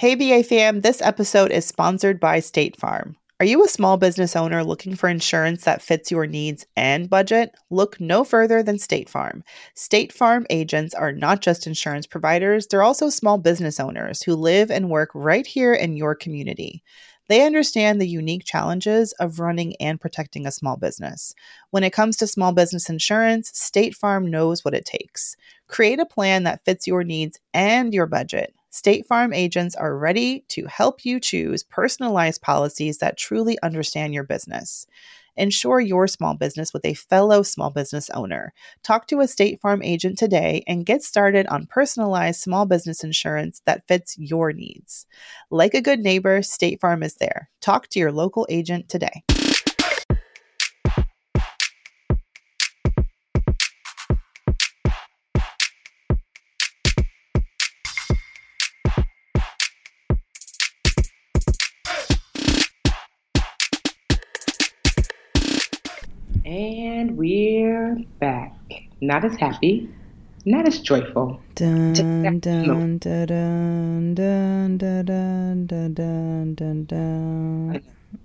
Hey, BA fam, this episode is sponsored by State Farm. Are you a small business owner looking for insurance that fits your needs and budget? Look no further than State Farm. State Farm agents are not just insurance providers, they're also small business owners who live and work right here in your community. They understand the unique challenges of running and protecting a small business. When it comes to small business insurance, State Farm knows what it takes. Create a plan that fits your needs and your budget. State Farm agents are ready to help you choose personalized policies that truly understand your business. Insure your small business with a fellow small business owner. Talk to a State Farm agent today and get started on personalized small business insurance that fits your needs. Like a good neighbor, State Farm is there. Talk to your local agent today. And we're back. Not as happy, not as joyful. Dun, dun, dun, dun, dun, dun, dun, dun, dun, dun.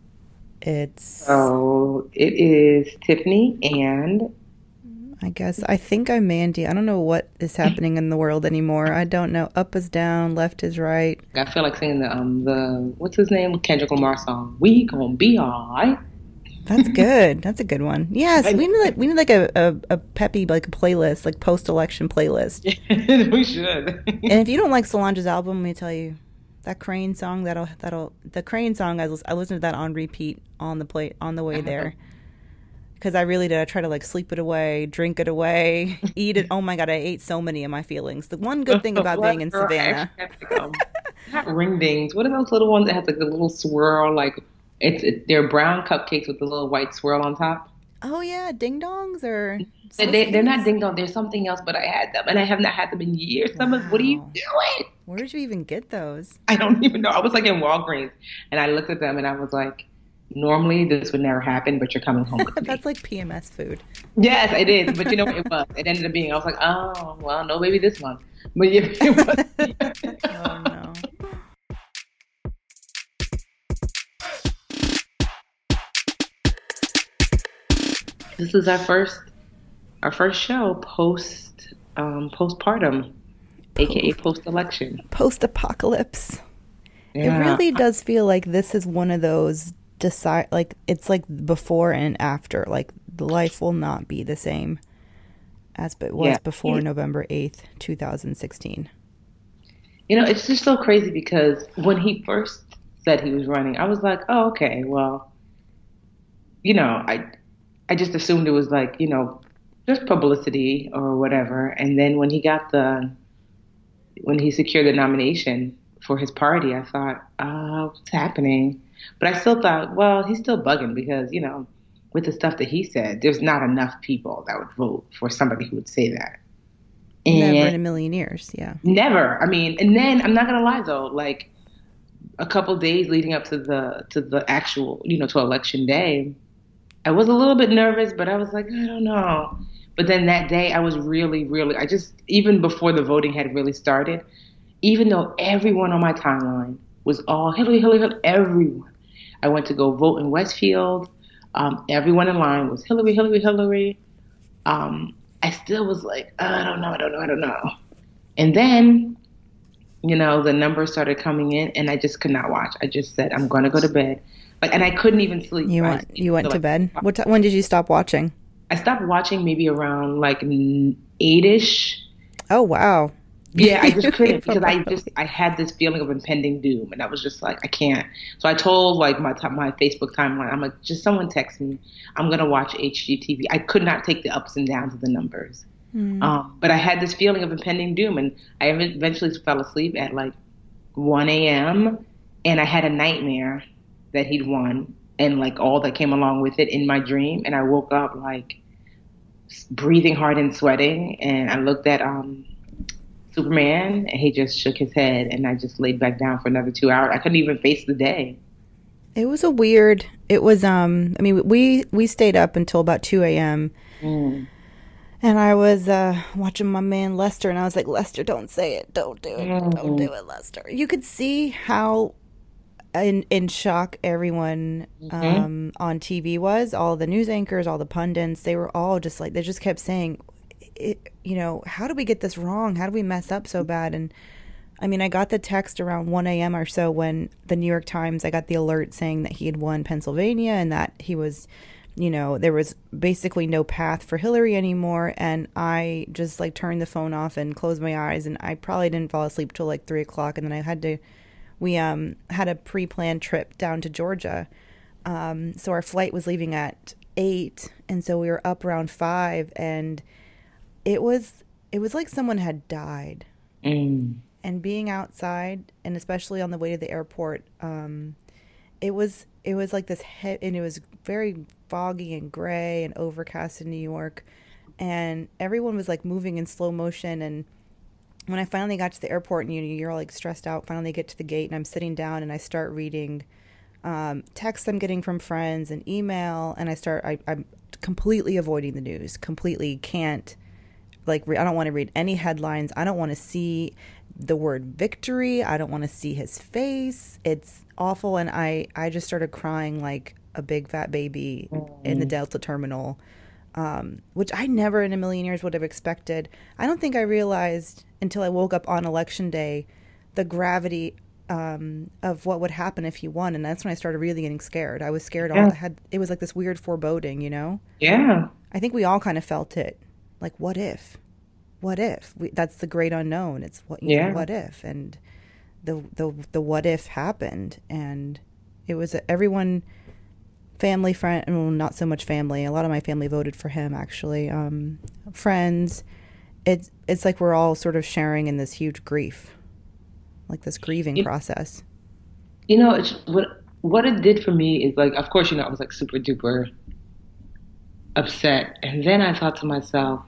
So it is Tiffany and I think I'm Mandy. I don't know what is happening in the world anymore. I don't know. Up is down, left is right. I feel like singing the what's his name? Kendrick Lamar song. We gonna be alright. That's good. That's a good one. Yes, we need like a peppy, like a playlist, like post-election playlist. We should. And if you don't like Solange's album, let me tell you, that Crane song the Crane song I listened to that on repeat on the way there, because I really did. I try to like sleep it away, drink it away, eat it. Oh my God, I ate so many of my feelings. The one good thing about being in Savannah, not ring dings. What are those little ones that have like the little swirl like? They're brown cupcakes with the little white swirl on top. Oh yeah, ding dongs or they're not ding dong. They're something else, but I had them, and I have not had them in years. Wow. What are you doing? Where did you even get those? I don't even know. I was like in Walgreens, and I looked at them, and I was like, normally this would never happen, but you're coming home with me. That's like PMS food. Yes, it is. But you know what it was? It ended up being. I was like, oh well, no baby this month. But yeah, it was. Oh no. This is our first show postpartum, aka post-election, post-apocalypse. Yeah. It really does feel like this is one of those like it's like before and after. Like the life will not be the same as it was before November 8th, 2016. You know, it's just so crazy because when he first said he was running, I was like, oh, okay, well, you know, I just assumed it was like, you know, just publicity or whatever. And then when he secured the nomination for his party, I thought, what's happening? But I still thought, well, he's still bugging because, you know, with the stuff that he said, there's not enough people that would vote for somebody who would say that. And never in a million years, yeah. Never. I mean, and then I'm not gonna lie though, like a couple days leading up to the actual, you know, to election day, I was a little bit nervous, but I was like, I don't know. But then that day I was really, really, even before the voting had really started, even though everyone on my timeline was all Hillary, everyone. I went to go vote in Westfield. Everyone in line was Hillary. I still was like, I don't know. And then, you know, the numbers started coming in and I just could not watch. I just said, I'm going to go to bed. Like, and I couldn't even sleep. You went to bed? When did you stop watching? I stopped watching maybe around like 8-ish. Oh, wow. Yeah, I just couldn't because I had this feeling of impending doom, and I was just like, I can't. So I told like my Facebook timeline, I'm like, just someone text me. I'm gonna watch HGTV. I could not take the ups and downs of the numbers, but I had this feeling of impending doom, and I eventually fell asleep at like 1 a.m. and I had a nightmare that he'd won, and like all that came along with it in my dream, and I woke up like breathing hard and sweating, and I looked at Superman, and he just shook his head, and I just laid back down for another 2 hours. I couldn't even face the day. It was I mean, we stayed up until about 2 a.m. And I was watching my man Lester, and I was like, Lester, don't say it. Don't do it. Don't Mm-hmm. do it, Lester. You could see how in shock everyone on TV was. All the news anchors, all the pundits, they were all just like, they just kept saying, how do we get this wrong? How do we mess up so bad? And I mean, I got the text around 1 a.m. or so when the New York Times, I got the alert saying that he had won Pennsylvania and that he was, there was basically no path for Hillary anymore. And I just like turned the phone off and closed my eyes. And I probably didn't fall asleep till like 3 o'clock. And then we had a pre planned trip down to Georgia. So our flight was leaving at 8. And so we were up around 5. And it was, it was like someone had died. Mm. And being outside, and especially on the way to the airport, it was like this and it was very foggy and gray and overcast in New York, and everyone was like moving in slow motion. And when I finally got to the airport, and you're like stressed out, finally get to the gate, and I'm sitting down and I start reading texts I'm getting from friends and email, and I'm completely avoiding the news, completely can't I don't want to read any headlines. I don't want to see the word victory. I don't want to see his face. It's awful. And I just started crying like a big fat baby in the Mm. Delta terminal, which I never in a million years would have expected. I don't think I realized until I woke up on election day the gravity of what would happen if he won. And that's when I started really getting scared. I was scared. Yeah. It was like this weird foreboding. Yeah. I think we all kind of felt it. Like, what if? What if? That's the great unknown. It's Yeah. what if? And the what if happened, and it was everyone, family, friend, well, not so much family. A lot of my family voted for him, actually. Friends. It's like we're all sort of sharing in this huge grief, like this grieving You, process. it's what it did for me is like, of course, I was like super duper upset. And then I thought to myself,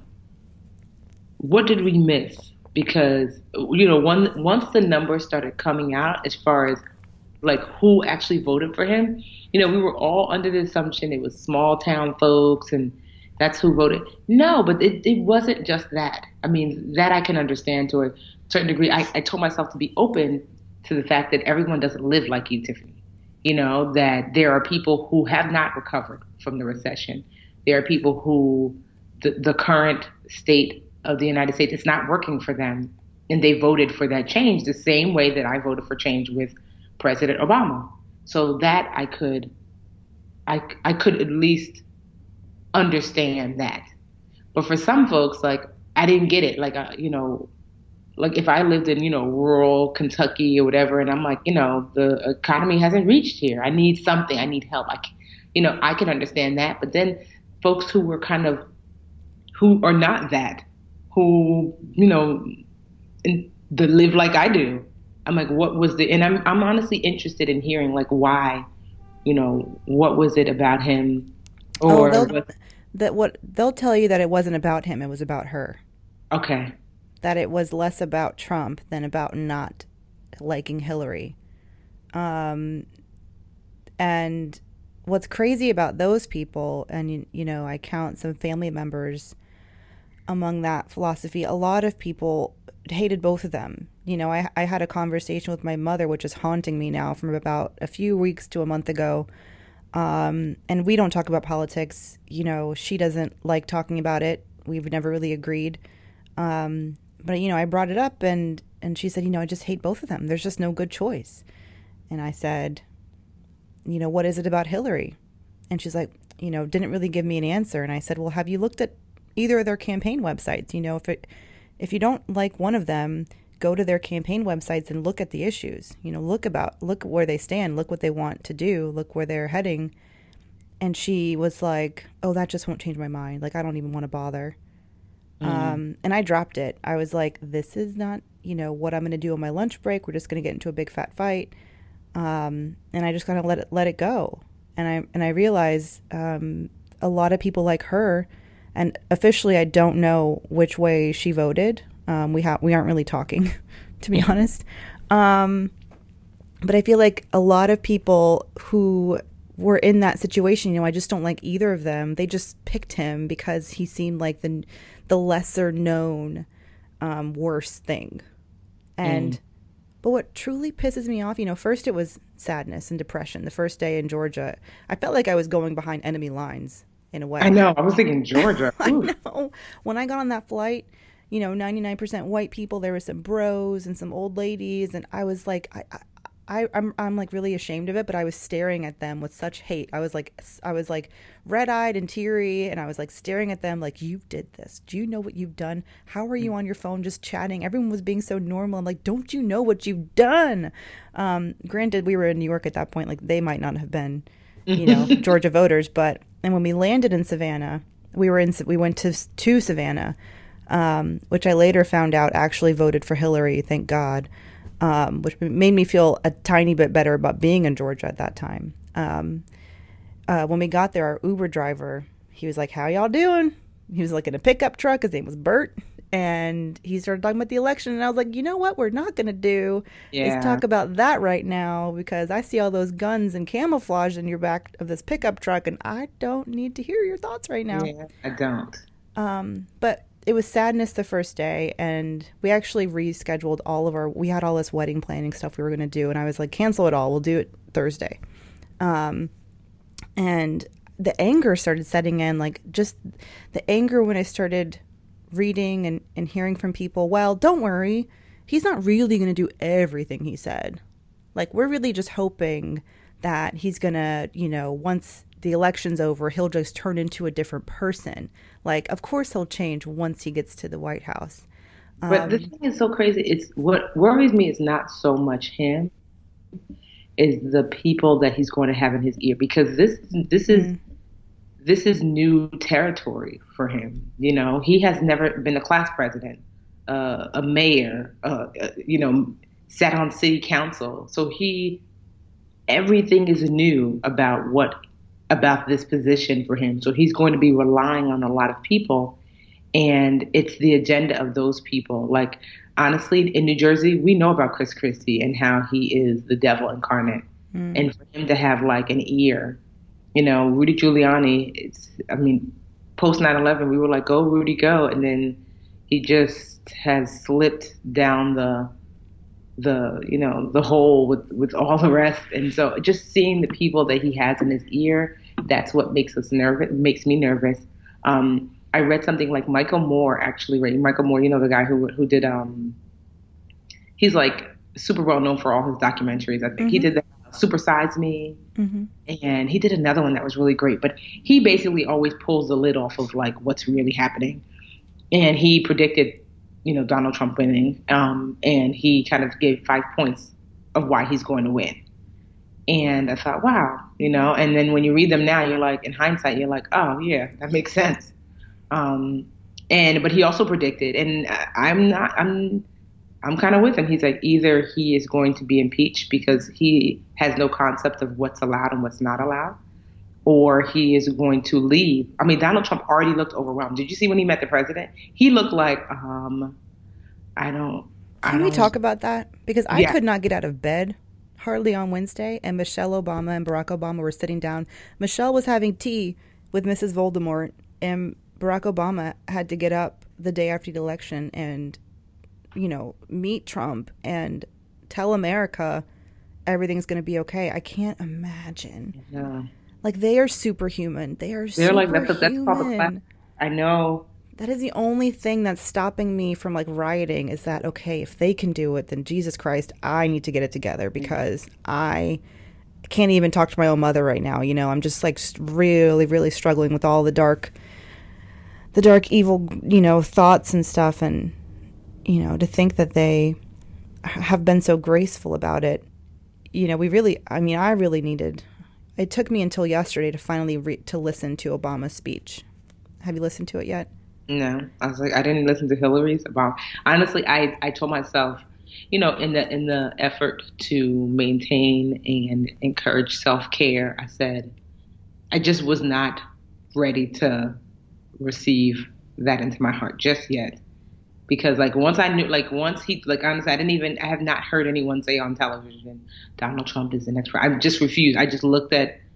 what did we miss? Because, once the numbers started coming out as far as like who actually voted for him, we were all under the assumption it was small town folks and that's who voted. No, but it wasn't just that. I mean, that I can understand to a certain degree. I told myself to be open to the fact that everyone doesn't live like you, Tiffany. That there are people who have not recovered from the recession. There are people who the current state of the United States is not working for them. And they voted for that change the same way that I voted for change with President Obama. So that I could at least understand that. But for some folks, like I didn't get it. Like if I lived in, rural Kentucky or whatever, and I'm like, the economy hasn't reached here. I need something. I need help. I can understand that. But then folks who were who are not that, who, live like I do. I'm like, what was and I'm honestly interested in hearing like why, what was it about him Oh, or what? they'll tell you that it wasn't about him. It was about her. Okay. That it was less about Trump than about not liking Hillary. Um, and what's crazy about those people, and I count some family members among that philosophy, a lot of people hated both of them. I had a conversation with my mother, which is haunting me now from about a few weeks to a month ago. And we don't talk about politics. She doesn't like talking about it. We've never really agreed. But I brought it up, and she said, I just hate both of them. There's just no good choice. And I said, what is it about Hillary? And she's like, didn't really give me an answer. And I said, well, have you looked at either of their campaign websites? If you don't like one of them, go to their campaign websites and look at the issues. Look where they stand, look what they want to do, look where they're heading. And she was like, oh, that just won't change my mind. Like, I don't even want to bother. Mm. And I dropped it. I was like, this is not, what I'm going to do on my lunch break. We're just going to get into a big fat fight. And I just kind of let it go. And I realized a lot of people like her, and officially I don't know which way she voted. We aren't really talking, to be honest. But I feel like a lot of people who were in that situation. I just don't like either of them. They just picked him because he seemed like the lesser known worst thing. And but what truly pisses me off, first it was sadness and depression. The first day in Georgia, I felt like I was going behind enemy lines in a way. I know. I was thinking Georgia. I know. When I got on that flight, 99% white people, there were some bros and some old ladies, and I was like, I'm like really ashamed of it, but I was staring at them with such hate. I was like red-eyed and teary, and I was like staring at them like, you did this. Do you know what you've done? How are you on your phone just chatting? Everyone was being so normal. I'm like, don't you know what you've done? Granted, we were in New York at that point. Like, they might not have been, Georgia voters, and when we landed in Savannah, we went to Savannah, which I later found out actually voted for Hillary, thank God. Which made me feel a tiny bit better about being in Georgia at that time. When we got there, our Uber driver, he was like, how y'all doing? He was like in a pickup truck. His name was Bert. And he started talking about the election. And I was like, you know what we're not going to do is talk about that right now, because I see all those guns and camouflage in your back of this pickup truck, and I don't need to hear your thoughts right now. Yeah, I don't. But it was sadness the first day, and we actually rescheduled we had all this wedding planning stuff we were going to do, and I was like, cancel it all. We'll do it Thursday. And the anger started setting in, like just the anger when I started reading and hearing from people, well, don't worry, he's not really going to do everything he said. Like, we're really just hoping that he's going to, once the election's over, he'll just turn into a different person. Like, of course he'll change once he gets to the White House. But the thing is so crazy. It's what worries me is not so much him, is the people that he's going to have in his ear, because this is new territory for him. He has never been a class president, a mayor, sat on city council. So everything is new about this position for him. So he's going to be relying on a lot of people, and it's the agenda of those people. Like, honestly, in New Jersey, we know about Chris Christie and how he is the devil incarnate. And for him to have like an ear, Rudy Giuliani, post 9/11, we were like, go Rudy, go. And then he just has slipped down the hole with all the rest. And so just seeing the people that he has in his ear, that's what makes makes me nervous. I read something like Michael Moore, the guy who did, he's like super well known for all his documentaries. I think he did Super Size Me, and he did another one that was really great, but he basically always pulls the lid off of like what's really happening. And he predicted, Donald Trump winning, and he kind of gave 5 points of why he's going to win. And I thought, wow, and then when you read them now, you're like, in hindsight, you're like, oh yeah, that makes sense. But he also predicted, and I'm kind of with him. He's like, either he is going to be impeached because he has no concept of what's allowed and what's not allowed, or he is going to leave. Donald Trump already looked overwhelmed. Did you see when he met the president? He looked like, Can we talk about that? Because I could not get out of bed hardly on Wednesday, and Michelle Obama and Barack Obama were sitting down. Michelle was having tea with Mrs. Voldemort, and Barack Obama had to get up the day after the election and, meet Trump and tell America everything's going to be okay. I can't imagine. Yeah. Like, they are superhuman. They're like, that's called the class. I know. That is the only thing that's stopping me from like rioting, is that, okay, if they can do it, then Jesus Christ, I need to get it together, because I can't even talk to my own mother right now. I'm just like really, really struggling with all the dark, evil, thoughts and stuff. And, to think that they have been so graceful about it, I really needed, it took me until yesterday to finally to listen to Obama's speech. Have you listened to it yet? No, I was like, I didn't listen to Hillary's. Honestly, I told myself, in the effort to maintain and encourage self-care, I said, I just was not ready to receive that into my heart just yet. Because once he, honestly, I have not heard anyone say on television, Donald Trump is the next president. I just refused. I just looked at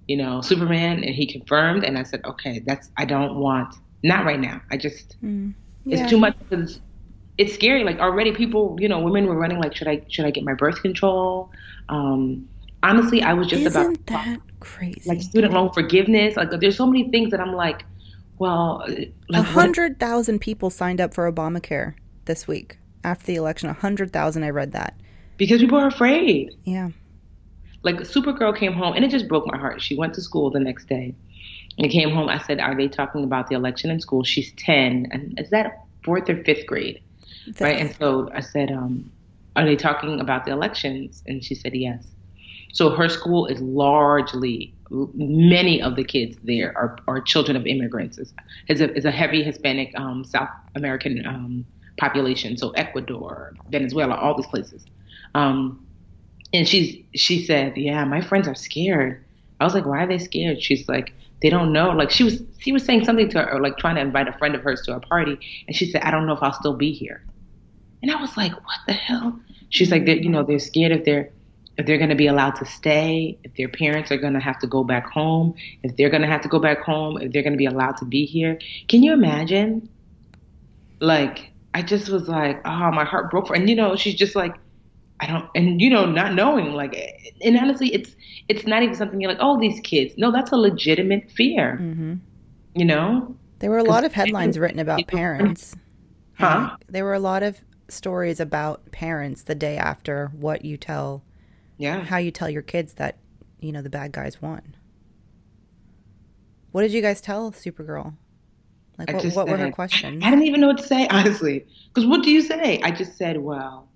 Superman, and he confirmed. And I said, okay, I don't want, not right now. It's Yeah. too much because it's scary. Like already people, women were running like, should I get my birth control? Honestly, I was just about Isn't that like crazy? student loan forgiveness. Like there's so many things that I'm like, well, A like what? 100,000 people signed up for Obamacare this week after the election. 100,000. I read that. Because people are afraid. Yeah. Like Supergirl came home and it just broke my heart. She went to school the next day and came home. I said, are they talking about the election in school? She's 10. And is that fourth or fifth grade? Right. And so I said, are they talking about the elections? And she said, yes. So her school is largely, many of the kids there are children of immigrants. It's a heavy Hispanic South American population. So Ecuador, Venezuela, all these places. And she said, yeah, my friends are scared. I was like, why are they scared? She's like, they don't know. Like she was saying something to her, or like trying to invite a friend of hers to a party. And she said, I don't know if I'll still be here. And I was like, what the hell? She's like, they're scared if they're going to be allowed to stay, if their parents are going to have to go back home, if they're going to have to go back home, if they're going to be allowed to be here. Can you imagine? Like, I just was like, oh, my heart broke for her. And, she's just like, I don't, and, not knowing, like, and honestly, it's not even something you're like, oh, these kids. No, that's a legitimate fear, you know? There were a lot of headlines written about parents. Huh? There were a lot of stories about parents the day after what you tell, Yeah. how you tell your kids that, the bad guys won. What did you guys tell Supergirl? Like, what were her questions? I didn't even know what to say, honestly. Because what do you say? I just said, well,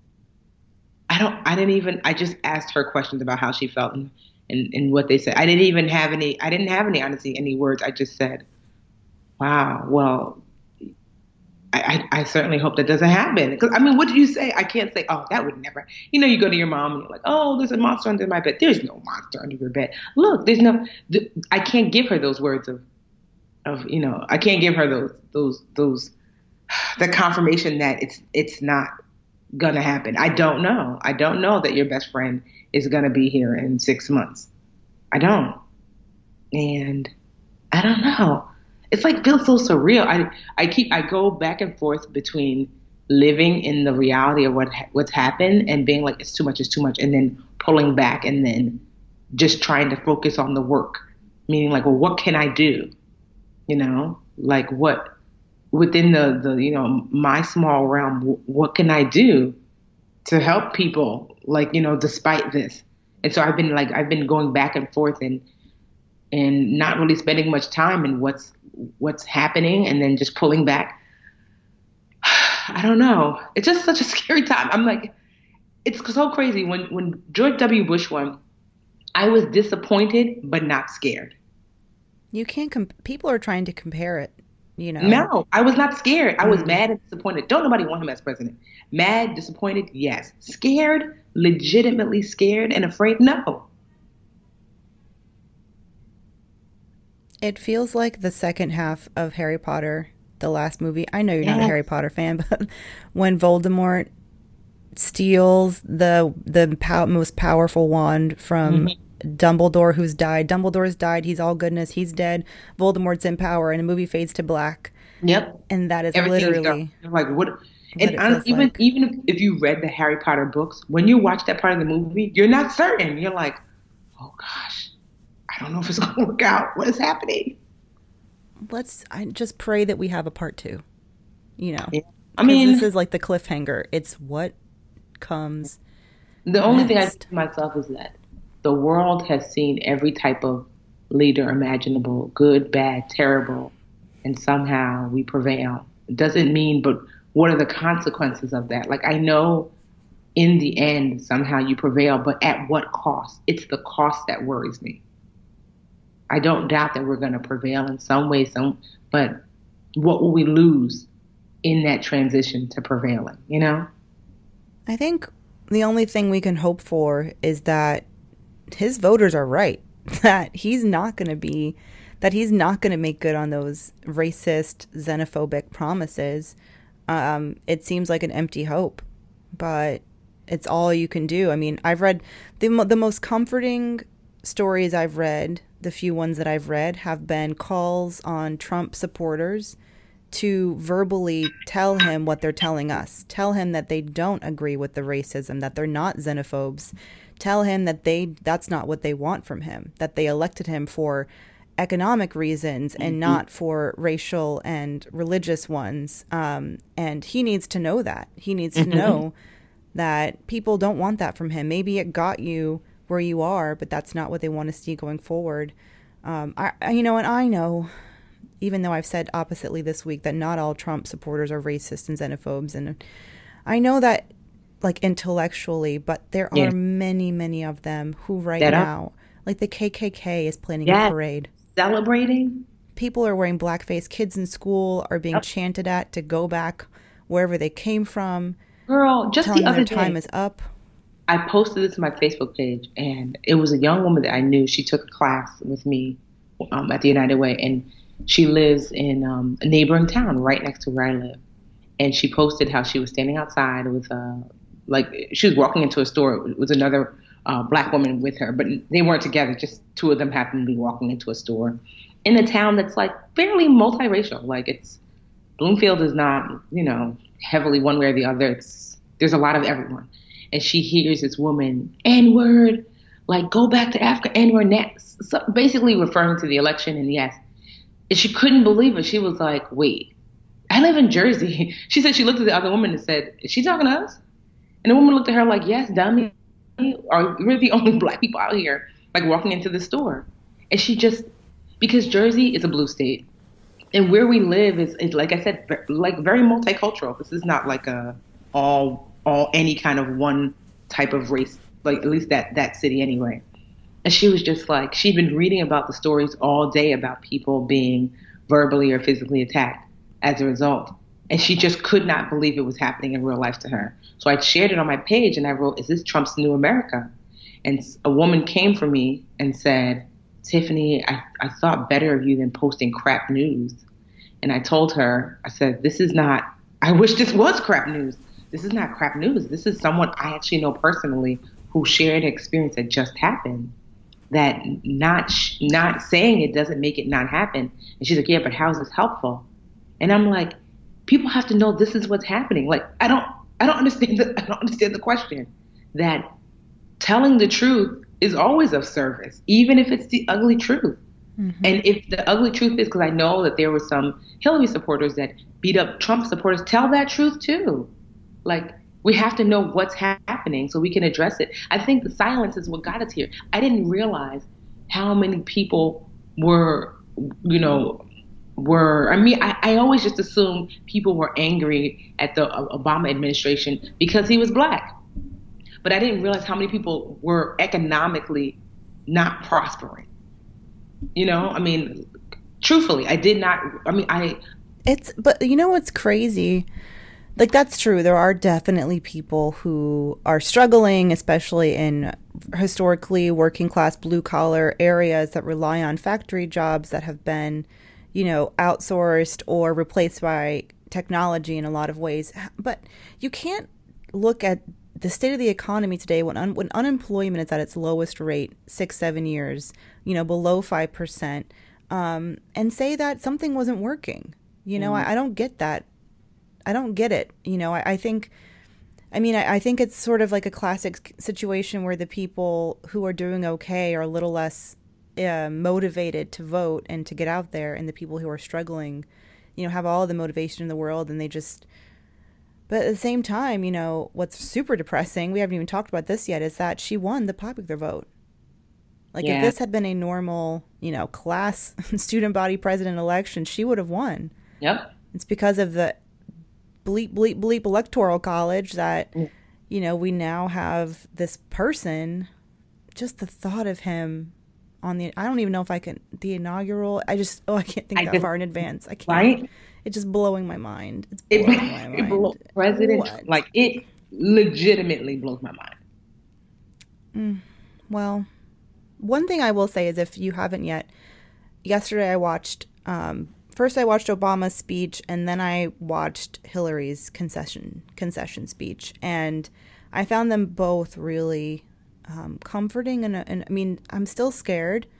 I just asked her questions about how she felt and what they said. I didn't have any, honestly, any words. I just said, wow, well, I certainly hope that doesn't happen. Because, I mean, what do you say? I can't say, oh, that would never. You go to your mom and you're like, oh, there's a monster under my bed. There's no monster under your bed. Look, I can't give her those words of I can't give her those the confirmation that it's not going to happen. I don't know. I don't know that your best friend is going to be here in 6 months. I don't. And I don't know. It's like feels so surreal. I go back and forth between living in the reality of what's happened and being like it's too much, and then pulling back and then just trying to focus on the work. Meaning like, well, what can I do? Like what within the my small realm, what can I do to help people despite this? And so I've been going back and forth and not really spending much time in what's happening and then just pulling back. I don't know. It's just such a scary time. I'm like, it's so crazy. When George W. Bush won, I was disappointed, but not scared. You can't, people are trying to compare it, No, I was not scared. I was mad and disappointed. Don't nobody want him as president. Mad, disappointed, yes. Scared, legitimately scared and afraid, no. It feels like the second half of Harry Potter, the last movie. I know you're not a Harry Potter fan, but when Voldemort steals the most powerful wand from Dumbledore, who's died. Dumbledore's died. He's all goodness. He's dead. Voldemort's in power, and the movie fades to black. Yep. And that is Everything's literally dark. Like what? And even if you read the Harry Potter books, when you watch that part of the movie, you're not certain. You're like, oh gosh, I don't know if it's going to work out. What is happening? I just pray that we have a part 2. Yeah. I mean, this is like the cliffhanger. It's what comes. The only thing I say to myself is that the world has seen every type of leader imaginable, good, bad, terrible, and somehow we prevail. It doesn't mean, but what are the consequences of that? Like, I know in the end, somehow you prevail, but at what cost? It's the cost that worries me. I don't doubt that we're going to prevail in some way, but what will we lose in that transition to prevailing, I think the only thing we can hope for is that his voters are right, that he's not going to make good on those racist, xenophobic promises. It seems like an empty hope, but it's all you can do. I mean, I've read the most comforting stories I've read the few ones that I've read, have been calls on Trump supporters to verbally tell him what they're telling us. Tell him that they don't agree with the racism, that they're not xenophobes. Tell him that that's not what they want from him, that they elected him for economic reasons and not for racial and religious ones. And he needs to know that. He needs to know that people don't want that from him. Maybe it got you where you are, but that's not what they want to see going forward. And I know, even though I've said oppositely this week, that not all Trump supporters are racist and xenophobes. And I know that, like, intellectually, but there are many, many of them who now, like the KKK is planning a parade. Celebrating. People are wearing blackface. Kids in school are being chanted at to go back wherever they came from. Girl, just the other day, time is up. I posted this to my Facebook page, and it was a young woman that I knew. She took a class with me at the United Way, and she lives in a neighboring town right next to where I live. And she posted how she was standing outside with, she was walking into a store. It was another black woman with her, but they weren't together. Just two of them happened to be walking into a store in a town that's like fairly multiracial. Like, it's Bloomfield is not, heavily one way or the other. There's a lot of everyone. And she hears this woman, N-word, like, go back to Africa, N-word next. So basically referring to the election, and yes. And she couldn't believe it. She was like, wait, I live in Jersey. She said she looked at the other woman and said, is she talking to us? And the woman looked at her like, yes, dummy. We're the only black people out here, like, walking into the store. And she just, because Jersey is a blue state, and where we live is like I said, like, very multicultural. This is not like all any kind of one type of race, like, at least that city anyway. And she was just like, she'd been reading about the stories all day about people being verbally or physically attacked as a result. And she just could not believe it was happening in real life to her. So I shared it on my page and I wrote, is this Trump's new America? And a woman came for me and said, Tiffany, I thought better of you than posting crap news. And I told her, I said, I wish this was crap news. This is not crap news. This is someone I actually know personally who shared an experience that just happened. That not saying it doesn't make it not happen. And she's like, yeah, but how is this helpful? And I'm like, people have to know this is what's happening. Like, I don't understand the question. That telling the truth is always of service, even if it's the ugly truth. Mm-hmm. And if the ugly truth is, because I know that there were some Hillary supporters that beat up Trump supporters, tell that truth too. Like, we have to know what's happening so we can address it. I think the silence is what got us here. I didn't realize how many people were, I always just assumed people were angry at the Obama administration because he was black. But I didn't realize how many people were economically not prospering. Truthfully, I did not, but you know what's crazy? Like, that's true. There are definitely people who are struggling, especially in historically working class, blue collar areas that rely on factory jobs that have been, outsourced or replaced by technology in a lot of ways. But you can't look at the state of the economy today when unemployment is at its lowest rate, 6-7 years, below 5%, and say that something wasn't working. I don't get that. I don't get it. I think it's sort of like a classic situation where the people who are doing okay are a little less motivated to vote and to get out there, and the people who are struggling, have all the motivation in the world, and they just. But at the same time, what's super depressing, we haven't even talked about this yet, is that she won the popular vote. Like, if this had been a normal, class student body president election, she would have won. Yep. It's because of the bleep, bleep, bleep electoral college that, we now have this person, just the thought of him on I don't even know if I can, the inaugural, I can't think that far in advance. I can't. Right? It's just blowing my mind. It's blowing my mind. President, it legitimately blows my mind. Well, one thing I will say is, if you haven't yet, yesterday I watched, first I watched Obama's speech, and then I watched Hillary's concession speech. And I found them both really comforting. And I'm still scared,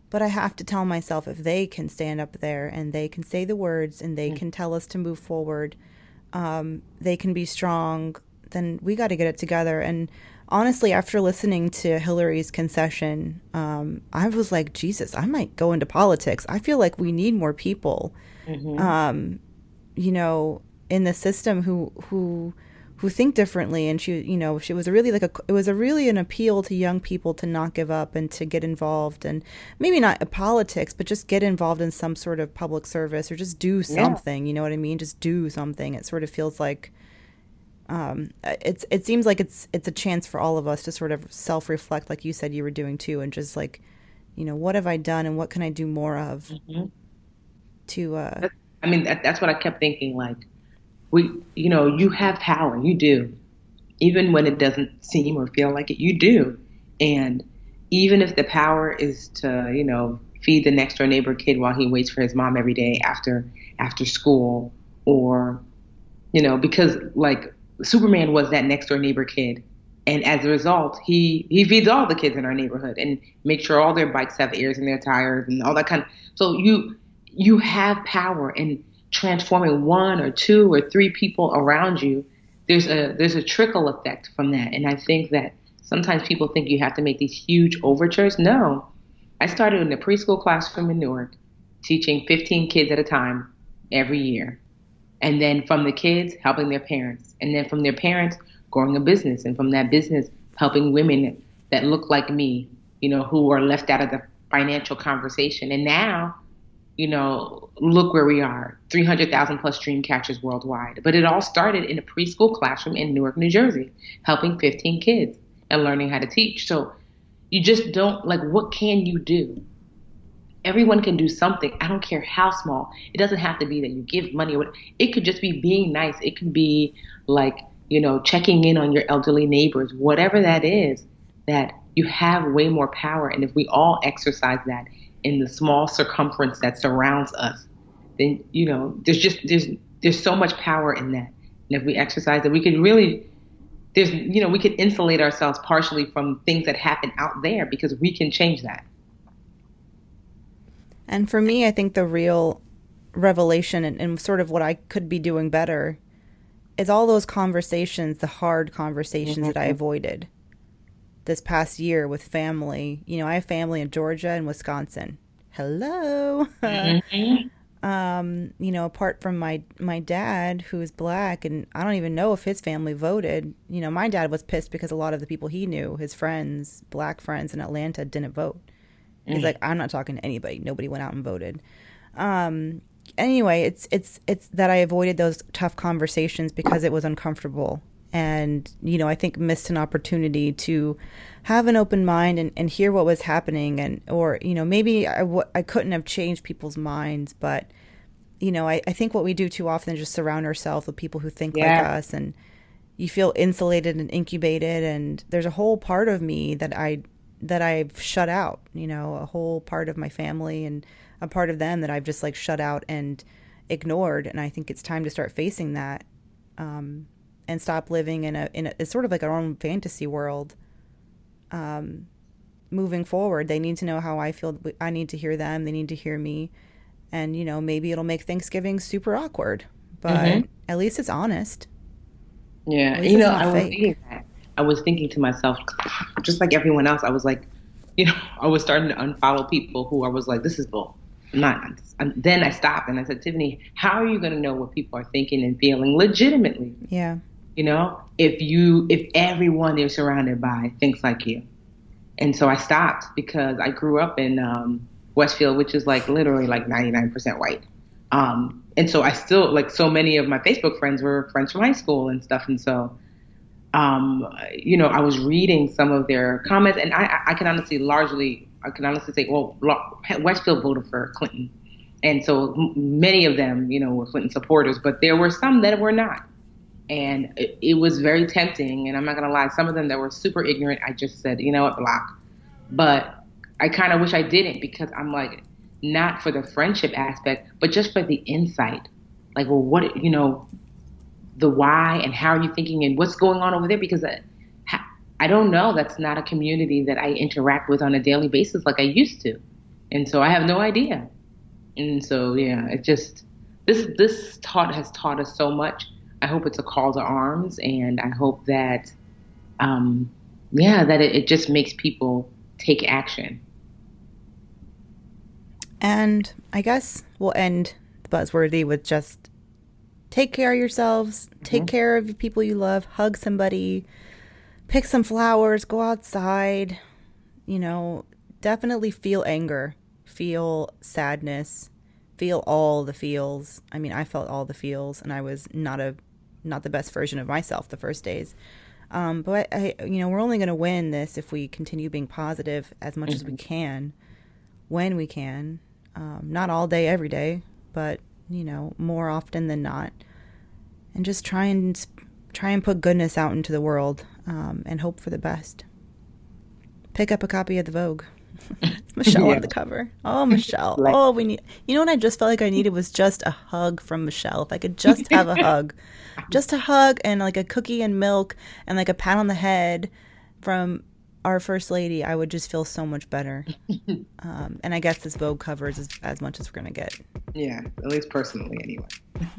But I have to tell myself, if they can stand up there and they can say the words and they can tell us to move forward, they can be strong, then we got to get it together. And honestly, after listening to Hillary's concession, I was like, Jesus, I might go into politics. I feel like we need more people, you know, in the system who think differently. And she was really it was a really an appeal to young people to not give up and to get involved, and maybe not politics, but just get involved in some sort of public service or just do something. You know what I mean? Just do something. It sort of feels like it seems like it's a chance for all of us to sort of self-reflect, like you said you were doing too, and just like, you know, what have I done and what can I do more of to I mean, that's what I kept thinking. Like, you know, you have power. You do. Even when it doesn't seem or feel like it, you do. And even if the power is to, you know, feed the next door neighbor kid while he waits for his mom every day after school, or, you know, because like Superman was that next door neighbor kid. And as a result, he feeds all the kids in our neighborhood and makes sure all their bikes have airs in their tires and all that kind of. So you have power, and transforming one or two or three people around you, there's a trickle effect from that. And I think that sometimes people think you have to make these huge overtures. No, I started in a preschool classroom in Newark, teaching 15 kids at a time every year. And then from the kids, helping their parents. And then from their parents, growing a business. And from that business, helping women that look like me, you know, who are left out of the financial conversation. And now, you know, look where we are, 300,000 plus dream catchers worldwide. But it all started in a preschool classroom in Newark, New Jersey, helping 15 kids and learning how to teach. So you just don't, like, what can you do? Everyone can do something. I don't care how small. It doesn't have to be that you give money or what. It could just be being nice. It could be like, you know, checking in on your elderly neighbors, whatever that is, that you have way more power. And if we all exercise that in the small circumference that surrounds us, then, you know, there's so much power in that. And if we exercise it, we can really, we can insulate ourselves partially from things that happen out there because we can change that. And for me, I think the real revelation and sort of what I could be doing better is all those conversations, the hard conversations that I avoided this past year with family. You know, I have family in Georgia and Wisconsin. Hello. You know, apart from my dad, who's black, and I don't even know if his family voted. You know, my dad was pissed because a lot of the people he knew, his friends, black friends in Atlanta, didn't vote. He's like, I'm not talking to anybody. Nobody went out and voted. Anyway, it's that I avoided those tough conversations because it was uncomfortable. And, you know, I think missed an opportunity to have an open mind and hear what was happening. And, or, you know, maybe I couldn't have changed people's minds, but, you know, I think what we do too often is just surround ourselves with people who think like us, and you feel insulated and incubated. And there's a whole part of me that I've shut out, you know, a whole part of my family and a part of them that I've just like shut out and ignored. And I think it's time to start facing that, and stop living in a it's sort of like our own fantasy world. Moving forward, they need to know how I feel. I need to hear them. They need to hear me. And, you know, maybe it'll make Thanksgiving super awkward, but at least it's honest. Yeah. You know, I was thinking to myself, just like everyone else, I was like, you know, I was starting to unfollow people who I was like, this is bull. Then I stopped and I said, Tiffany, how are you going to know what people are thinking and feeling legitimately? Yeah. You know, if everyone you're surrounded by thinks like you. And so I stopped because I grew up in Westfield, which is like literally like 99% white. And so I still, like, so many of my Facebook friends were friends from high school and stuff. And so, you know, I was reading some of their comments, and I can honestly say, well, Westfield voted for Clinton. And so many of them, you know, were Clinton supporters, but there were some that were not. And it was very tempting. And I'm not going to lie, some of them that were super ignorant, I just said, you know what, block. But I kind of wish I didn't, because I'm like, not for the friendship aspect, but just for the insight. Like, well, what, you know, the why and how are you thinking and what's going on over there? Because I don't know. That's not a community that I interact with on a daily basis like I used to. And so I have no idea. And so, yeah, it just, this has taught us so much. I hope it's a call to arms, and I hope that, um, yeah, that it just makes people take action. And I guess we'll end the buzzworthy with just take care of yourselves, take care of the people you love, hug somebody, pick some flowers, go outside, definitely feel anger, feel sadness, feel all the feels. I mean, I felt all the feels, and I was not the best version of myself the first days. But we're only going to win this if we continue being positive as much as we can, when we can. Not all day, every day, but more often than not, and just try and put goodness out into the world, and hope for the best. Pick up a copy of the Vogue. It's Michelle on the cover. Oh, Michelle. Oh, what I just felt like I needed was just a hug from Michelle. If I could just have a hug, just a hug and like a cookie and milk and like a pat on the head from our First Lady, I would just feel so much better. And I guess this Vogue cover is as much as we're going to get. Yeah, at least personally anyway.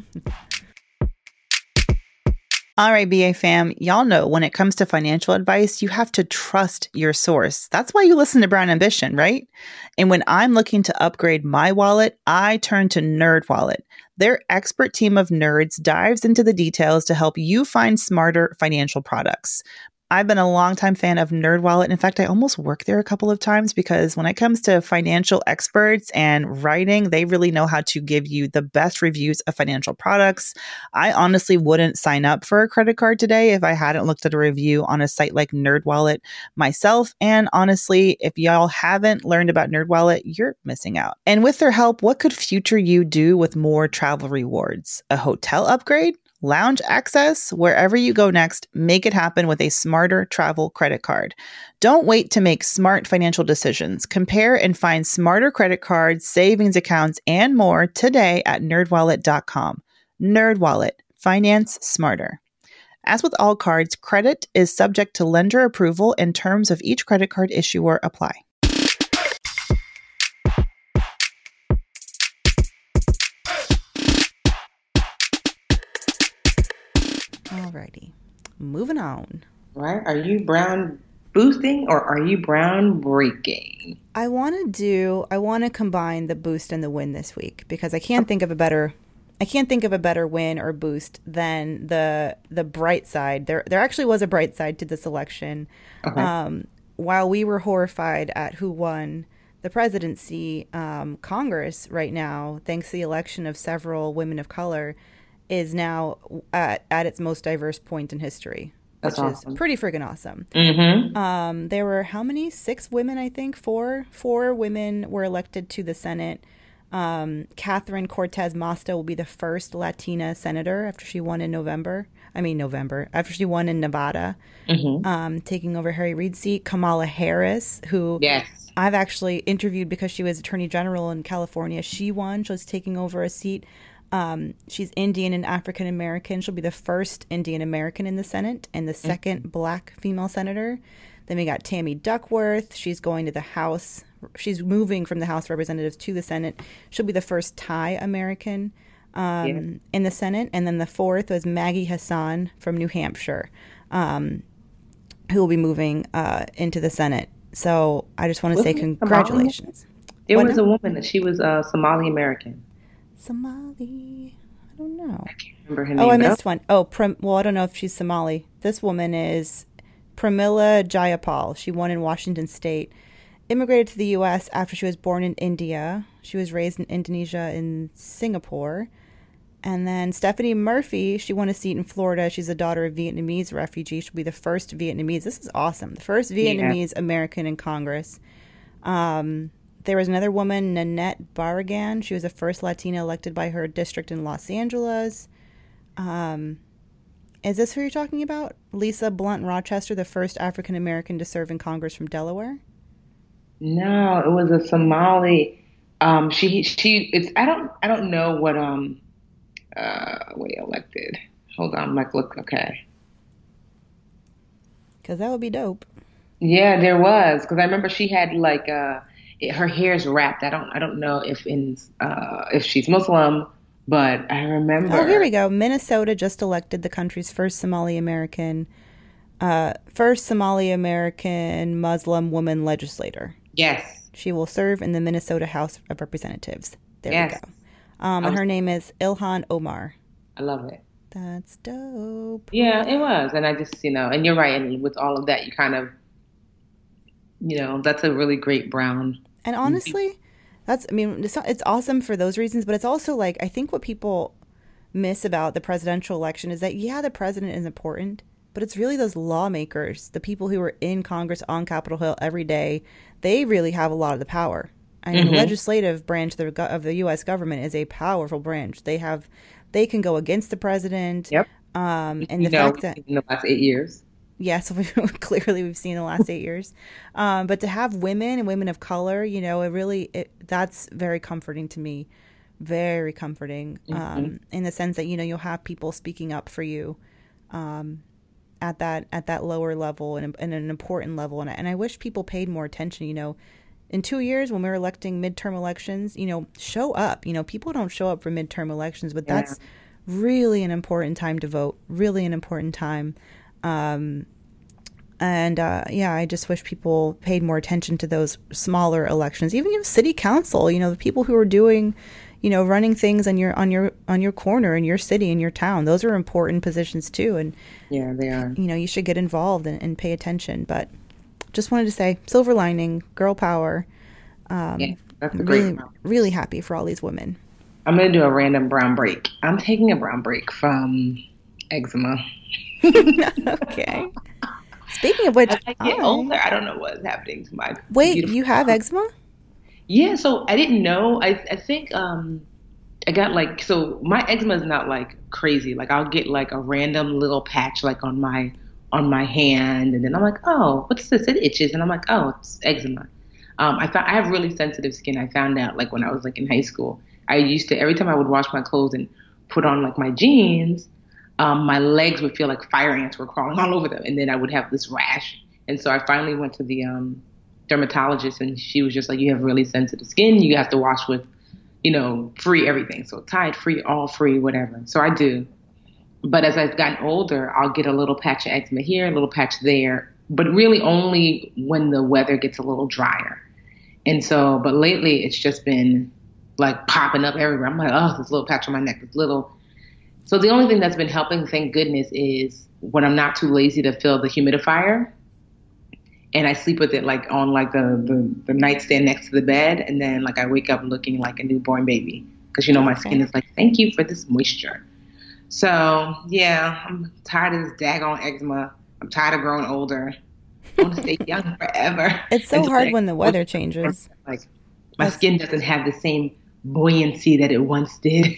All right, BA fam, y'all know when it comes to financial advice, you have to trust your source. That's why you listen to Brown Ambition, right? And when I'm looking to upgrade my wallet, I turn to NerdWallet. Their expert team of nerds dives into the details to help you find smarter financial products. I've been a longtime fan of NerdWallet. In fact, I almost worked there a couple of times because when it comes to financial experts and writing, they really know how to give you the best reviews of financial products. I honestly wouldn't sign up for a credit card today if I hadn't looked at a review on a site like NerdWallet myself. And honestly, if y'all haven't learned about NerdWallet, you're missing out. And with their help, what could future you do with more travel rewards? A hotel upgrade? Lounge access? Wherever you go next, make it happen with a smarter travel credit card. Don't wait to make smart financial decisions. Compare and find smarter credit cards, savings accounts, and more today at nerdwallet.com. NerdWallet. Finance smarter. As with all cards, credit is subject to lender approval and terms of each credit card issuer apply. Alrighty, moving on. Right? Are you brown boosting or are you brown breaking? I want to combine the boost and the win this week because I can't think of a better win or boost than the bright side. There actually was a bright side to this election. Okay. While we were horrified at who won the presidency, Congress right now, thanks to the election of several women of color, is now at its most diverse point in history, which is pretty friggin' awesome. Mm-hmm. There were how many? 6 women, I think. Four women were elected to the Senate. Catherine Cortez Masto will be the first Latina senator after she won in November. After she won in Nevada, taking over Harry Reid's seat. Kamala Harris, who I've actually interviewed because she was Attorney General in California. She won. She was taking over a seat. She's Indian and African American. She'll be the first Indian American in the Senate and the second Black female senator. Then we got Tammy Duckworth. She's going to the House. She's moving from the House of Representatives to the Senate. She'll be the first Thai American in the Senate. And then the fourth was Maggie Hassan from New Hampshire, who will be moving into the Senate. So I just want to say congratulations. There was a woman that she was Somali American. Somali. I don't know. I can't remember her name. Oh, I missed one. Oh, I don't know if she's Somali. This woman is Pramila Jayapal. She won in Washington State. Immigrated to the U.S. after she was born in India. She was raised in Indonesia and Singapore. And then Stephanie Murphy, she won a seat in Florida. She's the daughter of Vietnamese refugee. She'll be the first Vietnamese. This is awesome. The first Vietnamese American in Congress. There was another woman, Nanette Barragan. She was the first Latina elected by her district in Los Angeles. Is this who you're talking about? Lisa Blunt Rochester, the first African American to serve in Congress from Delaware? No, it was a Somali. It's I don't know what elected. Hold on, look, okay. Because that would be dope. Yeah, there was. Because I remember she had her hair is wrapped. I don't know if she's Muslim, but I Oh, here remember. we go. Minnesota just elected the country's first Somali American Muslim woman legislator. Yes, She will serve in the Minnesota House of Representatives. There we go. yes, I And was her name is Ilhan Omar. I love it. That's dope. Yeah, it was, and I just and you're right, and with all of that, you kind of that's a really great brown. And honestly, it's awesome for those reasons, but it's also like, I think what people miss about the presidential election is that, yeah, the president is important, but it's really those lawmakers, the people who are in Congress on Capitol Hill every day. They really have a lot of the power. I mean, the Hmm. legislative branch of the U.S. government is a powerful branch. They can go against the president, Yep. and the fact that, In the last 8 years. yes, clearly we've seen the last 8 years. But to have women and women of color, that's very comforting to me. Very comforting, Hmm. in the sense that, you'll have people speaking up for you, at that lower level, and an important level. And I wish people paid more attention. In 2 years, when we're electing midterm elections, show up. People don't show up for midterm elections, but Yeah. that's really an important time to vote. Really an important time. Um, and yeah, I just wish people paid more attention to those smaller elections. Even city council, the people who are doing, running things on your corner in your city, in your town. Those are important positions too, and Yeah, they are. you should get involved and pay attention. But just wanted to say, silver lining, girl power. Yeah, that's a great Really, brown. really happy for all these women. I'm gonna do a random brown break. I'm taking a brown break from eczema. Okay. Speaking of which, As I get older, I don't know what's happening to my wait, beautiful. you have eczema? Yeah, so I didn't know. I think I got like so my eczema is not like crazy. Like I'll get like a random little patch like on my hand, and then I'm like, oh, what's this? It itches, and I'm like, oh, it's eczema. I have really sensitive skin. I found out like when I was like in high school. I used to every time I would wash my clothes and put on like my jeans, my legs would feel like fire ants were crawling all over them, and then I would have this rash. And so I finally went to the dermatologist, and she was just like, "You have really sensitive skin. You have to wash with, free everything. So Tide free, all free, whatever." So I do. But as I've gotten older, I'll get a little patch of eczema here, a little patch there, but really only when the weather gets a little drier. And so, but lately it's just been like popping up everywhere. I'm like, oh, this little patch on my neck, this little. So the only thing that's been helping, thank goodness, is when I'm not too lazy to fill the humidifier, and I sleep with it like on like the nightstand next to the bed, and then like I wake up looking like a newborn baby because my skin Okay. is like, thank you for this moisture. So yeah, I'm tired of this daggone eczema. I'm tired of growing older. I want to stay young forever. It's so Until hard the when the weather changes. like my That's skin doesn't have the same buoyancy that it once did.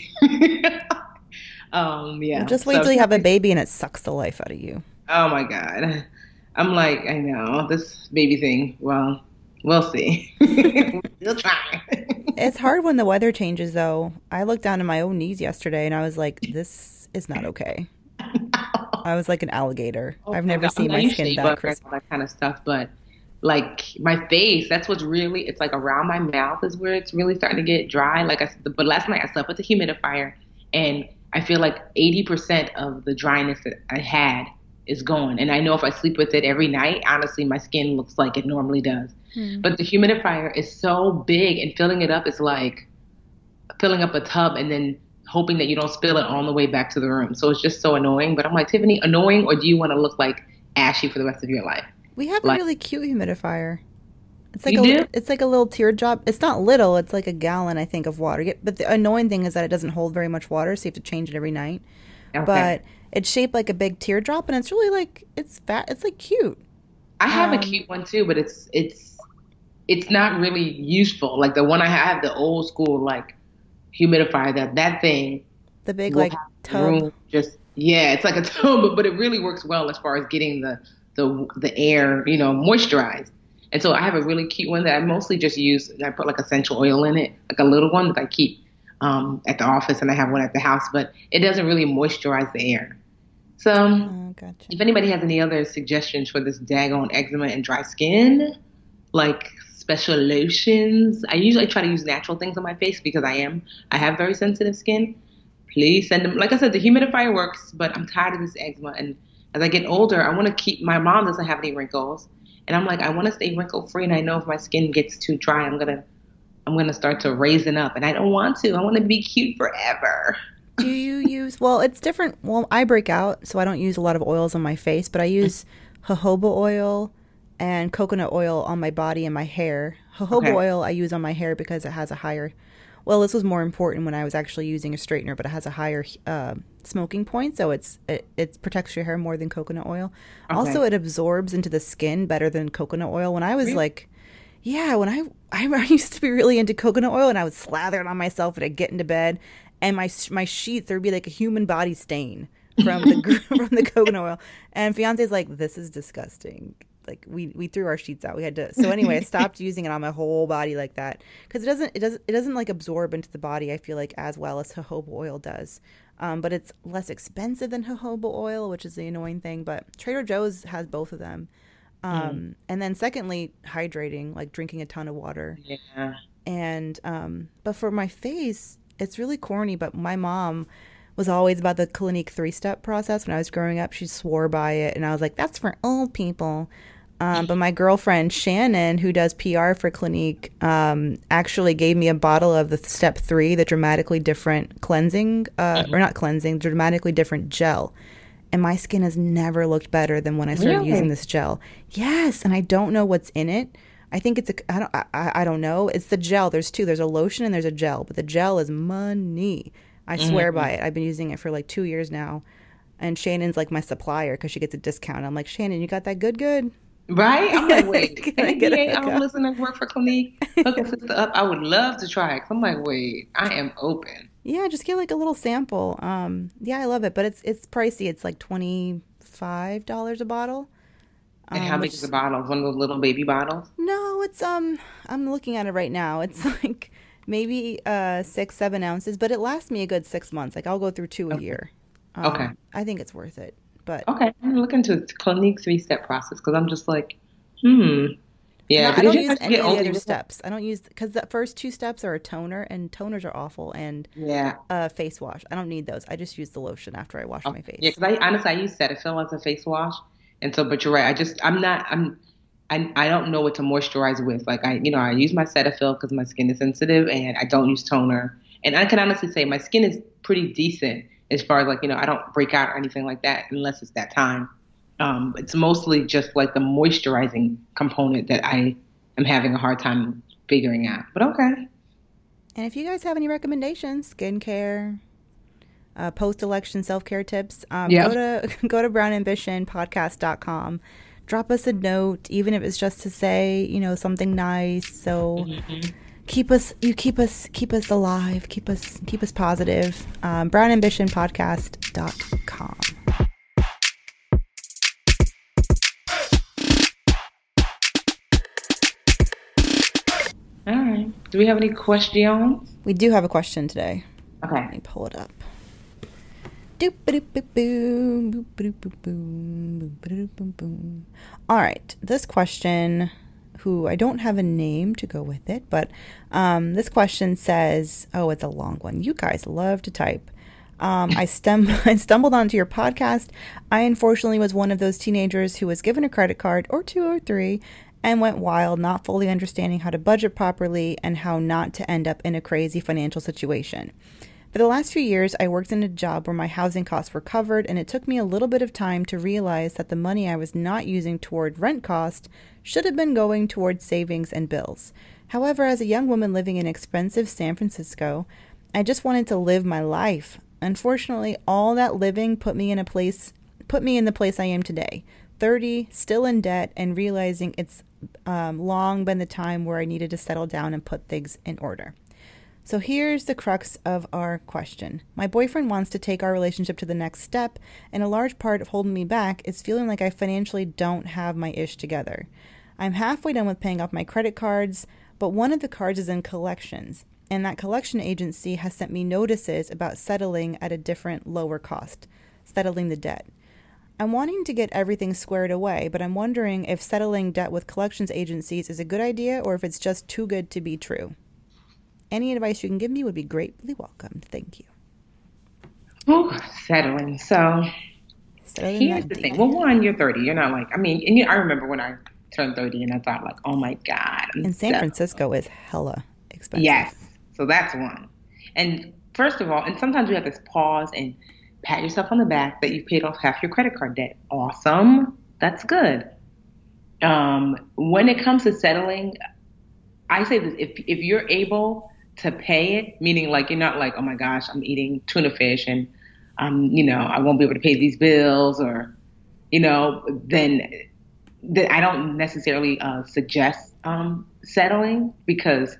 Well, Yeah. just wait So, till you have a baby and it sucks the life out of you. oh my God. I'm like, I know this baby thing. Well, we'll see. We're still trying. It's hard when the weather changes, though. I looked down at my own knees yesterday and I was like, this is not okay. I was like an alligator. Oh I've my never God. I seen know my you skin shea that butter and crisp. all that kind of stuff, but like my face, that's what's really, it's like around my mouth is where it's really starting to get dry. Like I said, but last night I slept with the humidifier, and I feel like 80% of the dryness that I had is gone. And I know if I sleep with it every night, honestly, my skin looks like it normally does. Hmm. But the humidifier is so big, and filling it up is like filling up a tub and then hoping that you don't spill it on the way back to the room. So it's just so annoying. But I'm like, Tiffany, annoying, or do you want to look like ashy for the rest of your life? We have a Like, really cute humidifier. you do? It's like a little teardrop. It's not little. It's like a gallon, I think, of water. But the annoying thing is that it doesn't hold very much water, so you have to change it every night. Okay. But it's shaped like a big teardrop, and it's really like, it's fat. It's like cute. I have a Um, cute one too, but it's not really useful. Like the one I have, the old school like humidifier, that thing the big will like have the tub. room just, yeah, it's like a tub, but it really works well as far as getting the air, moisturized. And so I have a really cute one that I mostly just use. I put like essential oil in it, like a little one that I keep at the office, and I have one at the house, but it doesn't really moisturize the air. So Oh, gotcha. if anybody has any other suggestions for this daggone eczema and dry skin, like special lotions. I usually try to use natural things on my face because I have very sensitive skin. Please send them. Like I said, the humidifier works, but I'm tired of this eczema. And as I get older, I want to keep, my mom doesn't have any wrinkles. And I'm like, I want to stay wrinkle free. And I know if my skin gets too dry, I'm going to start to raisin up. And I don't want to. I want to be cute forever. Do you use, well, it's different. Well, I break out, so I don't use a lot of oils on my face, but I use jojoba oil and coconut oil on my body and my hair. Jojoba oil I use on my hair because it has a higher, well, this was more important when I was actually using a straightener, but it has a higher smoking point, so it protects your hair more than coconut oil. Okay. Also, it absorbs into the skin better than coconut oil. When I was when I used to be really into coconut oil, and I would slather it on myself and I'd get into bed, and my sheets, there would be like a human body stain from the coconut oil. And fiance's like, this is disgusting. Like we threw our sheets out. We had to. So anyway, I stopped using it on my whole body like that because it doesn't like absorb into the body, I feel like, as well as jojoba oil does. But it's less expensive than jojoba oil, which is the annoying thing. But Trader Joe's has both of them. And then secondly, hydrating, like drinking a ton of water. Yeah. And but for my face, it's really corny, but my mom was always about the Clinique 3-step process. When I was growing up, she swore by it, and I was like, that's for old people. But my girlfriend Shannon, who does PR for Clinique, actually gave me a bottle of the step 3, the dramatically different cleansing, or not cleansing, dramatically different gel. And my skin has never looked better than when I started using this gel. Yes, and I don't know what's in it. I think it's I don't know. It's the gel. There's two. There's a lotion and there's a gel. But the gel is money. I swear by it. I've been using it for like 2 years now. And Shannon's like my supplier because she gets a discount. I'm like, Shannon, you got that good? Right? I'm like, wait, NBA, I'm listening to work for Clinique. Hook a sister up. I would love to try it. I'm like, wait, I am open. Yeah, just get like a little sample. Yeah, I love it. But it's pricey. It's like $25 a bottle. And how big is the bottle? One of those little baby bottles? No, it's I'm looking at it right now. It's like maybe 6-7 ounces, but it lasts me a good 6 months. Like I'll go through 2 a year. Okay. I think it's worth it. But okay, I'm looking to Clinique 3-step process because I'm just like, Yeah, no, I don't use any of the other steps. I don't use because the first 2 steps are a toner, and toners are awful, and face wash. I don't need those. I just use the lotion after I wash my face. Yeah, because I use Cetaphil as a face wash. And so, but you're right. I don't know what to moisturize with. Like I use my Cetaphil because my skin is sensitive, and I don't use toner. And I can honestly say my skin is pretty decent as far as like, I don't break out or anything like that unless it's that time. It's mostly just like the moisturizing component that I am having a hard time figuring out. But okay. And if you guys have any recommendations, skincare, post-election self-care tips, go to brownambitionpodcast.com. Drop us a note, even if it's just to say, something nice. So keep us alive, keep us positive. brownambitionpodcast.com. All right. Do we have any questions? We do have a question today. Okay. Let me pull it up. All right. This question, who I don't have a name to go with it, but this question says, it's a long one. You guys love to type. I stumbled onto your podcast. I unfortunately was one of those teenagers who was given a credit card, or 2 or 3, and went wild, not fully understanding how to budget properly and how not to end up in a crazy financial situation. For the last few years, I worked in a job where my housing costs were covered, and it took me a little bit of time to realize that the money I was not using toward rent cost should have been going toward savings and bills. However, as a young woman living in expensive San Francisco, I just wanted to live my life. Unfortunately, all that living put me in the place I am today. 30, still in debt, and realizing it's long been the time where I needed to settle down and put things in order. So here's the crux of our question. My boyfriend wants to take our relationship to the next step, and a large part of holding me back is feeling like I financially don't have my ish together. I'm halfway done with paying off my credit cards, but one of the cards is in collections, and that collection agency has sent me notices about settling at a different, lower cost, settling the debt. I'm wanting to get everything squared away, but I'm wondering if settling debt with collections agencies is a good idea or if it's just too good to be true. Any advice you can give me would be greatly welcomed. Thank you. Ooh, settling. So Settling here's that the thing. debt. Well, one, you're 30. You're not like, I mean, and I remember when I turned 30 and I thought like, oh my God, I'm And San settled. Francisco is hella expensive. Yes. So that's one. And first of all, and sometimes you have to pause and pat yourself on the back that you've paid off half your credit card debt. Awesome. That's good. When it comes to settling, I say this, if you're able to pay it, meaning like you're not like, oh my gosh, I'm eating tuna fish and I won't be able to pay these bills or, then I don't necessarily suggest settling because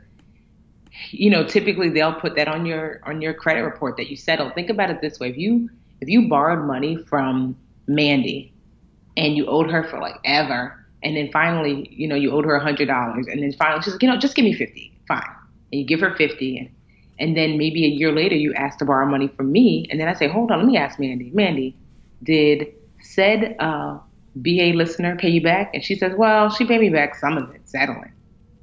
typically they'll put that on your credit report that you settled. Think about it this way: if you borrowed money from Mandy and you owed her for like ever, and then finally you owed her $100, and then finally she's like, just give me 50, fine, and you give her 50, and then maybe a year later you ask to borrow money from me, and then I say, hold on, let me ask Mandy. Mandy, did said BA listener pay you back? And she says, well, she paid me back some of it, settling.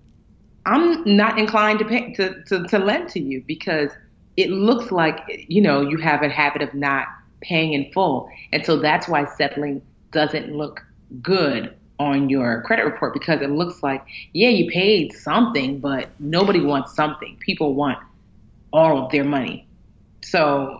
I'm not inclined to pay to lend to you because it looks like you have a habit of not paying in full, and so that's why settling doesn't look good on your credit report because it looks like you paid something, but nobody wants something. People want all of their money. So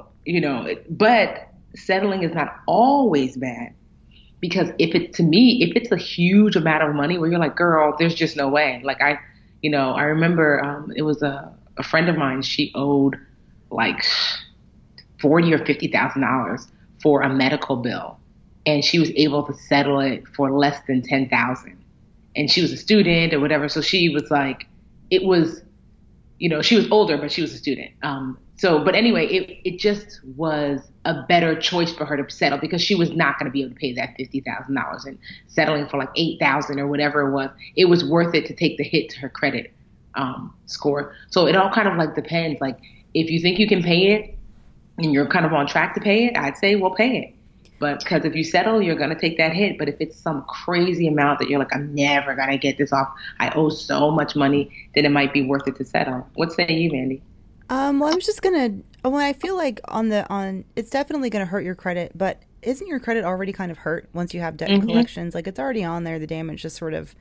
but settling is not always bad because if it's a huge amount of money where you're like, girl, there's just no way. Like I remember it was a friend of mine. She owed like $40,000 or $50,000 for a medical bill, and she was able to settle it for less than $10,000. And she was a student or whatever, so she was like, it was, she was older, but she was a student. But anyway, it just was a better choice for her to settle because she was not going to be able to pay that $50,000, and settling for like $8,000 or whatever it was worth it to take the hit to her credit score. So it all kind of like depends. Like if you think you can pay it and you're kind of on track to pay it, I'd say, well, pay it. But because if you settle, you're going to take that hit. But if it's some crazy amount that you're like, I'm never going to get this off, I owe so much money, then it might be worth it to settle. What say you, Mandy? Well, I was just gonna. Well, I feel like it's definitely gonna hurt your credit, but isn't your credit already kind of hurt once you have debt collections? Like it's already on there. The damage is sort of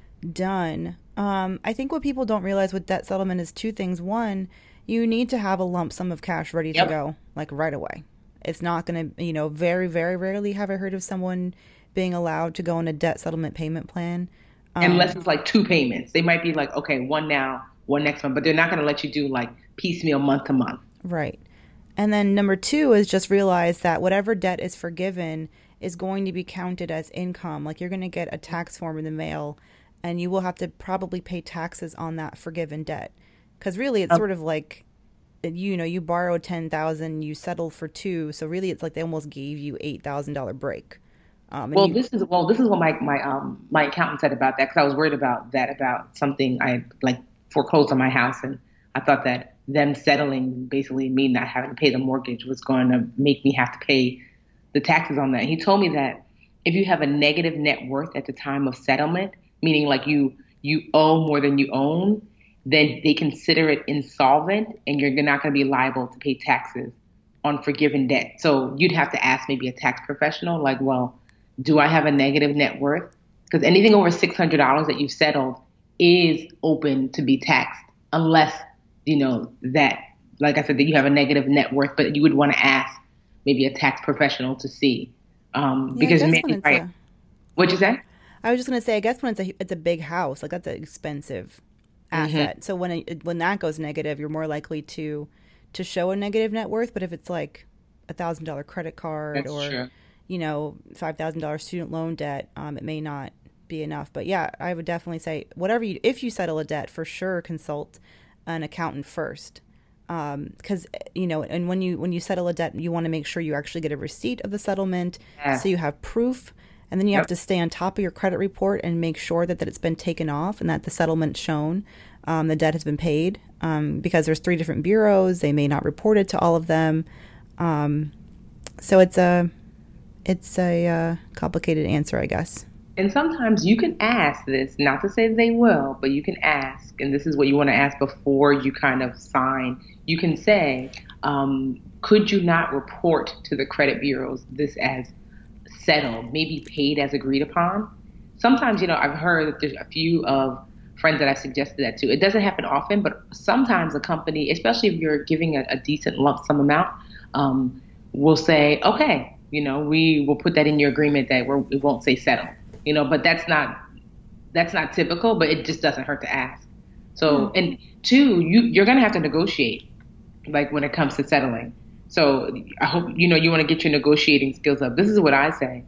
done. I think what people don't realize with debt settlement is two things. One, you need to have a lump sum of cash ready to go, like right away. It's not gonna, very, very rarely have I heard of someone being allowed to go on a debt settlement payment plan. Unless it's like two payments. They might be like, okay, one now, one next month, but they're not going to let you do like piecemeal month to month. Right. And then number two is just realize that whatever debt is forgiven is going to be counted as income. Like you're going to get a tax form in the mail and you will have to probably pay taxes on that forgiven debt. Because really it's sort of like, you borrowed $10,000, you settled for $2,000. So really it's like they almost gave you $8,000 break. This is what my accountant said about that because I was worried about something I like foreclosed on my house, and I thought that them settling, basically me not having to pay the mortgage, was going to make me have to pay the taxes on that. And he told me that if you have a negative net worth at the time of settlement, meaning like you owe more than you own, then they consider it insolvent, and you're not going to be liable to pay taxes on forgiven debt. So you'd have to ask maybe a tax professional, like, well, do I have a negative net worth? Because anything over $600 that you've settled is open to be taxed unless, that, like I said, that you have a negative net worth, but you would want to ask maybe a tax professional to see. Because maybe, right. What'd you say? I was just going to say, I guess when it's a big house, like that's an expensive asset. Mm-hmm. So when that goes negative, you're more likely to show a negative net worth. But if it's like $1,000 credit card That's or, true. $5,000 student loan debt, it may not be enough. But yeah, I would definitely say if you settle a debt, for sure consult an accountant first. Because, and when you settle a debt, you want to make sure you actually get a receipt of the settlement. Yeah. So you have proof. And then you have to stay on top of your credit report and make sure that it's been taken off and that the settlement's shown, the debt has been paid. Because there's 3 different bureaus, they may not report it to all of them. So it's It's a complicated answer, I guess. And sometimes you can ask this, not to say they will, but you can ask, and this is what you want to ask before you kind of sign. You can say, could you not report to the credit bureaus this as settled, maybe paid as agreed upon? Sometimes, I've heard that there's a few of friends that I suggested that to. It doesn't happen often, but sometimes a company, especially if you're giving a decent lump sum amount, will say, okay, we will put that in your agreement that it won't say settle. But that's not typical, but it just doesn't hurt to ask. So, and two, you're going to have to negotiate, like when it comes to settling. So I hope, you want to get your negotiating skills up. This is what I say.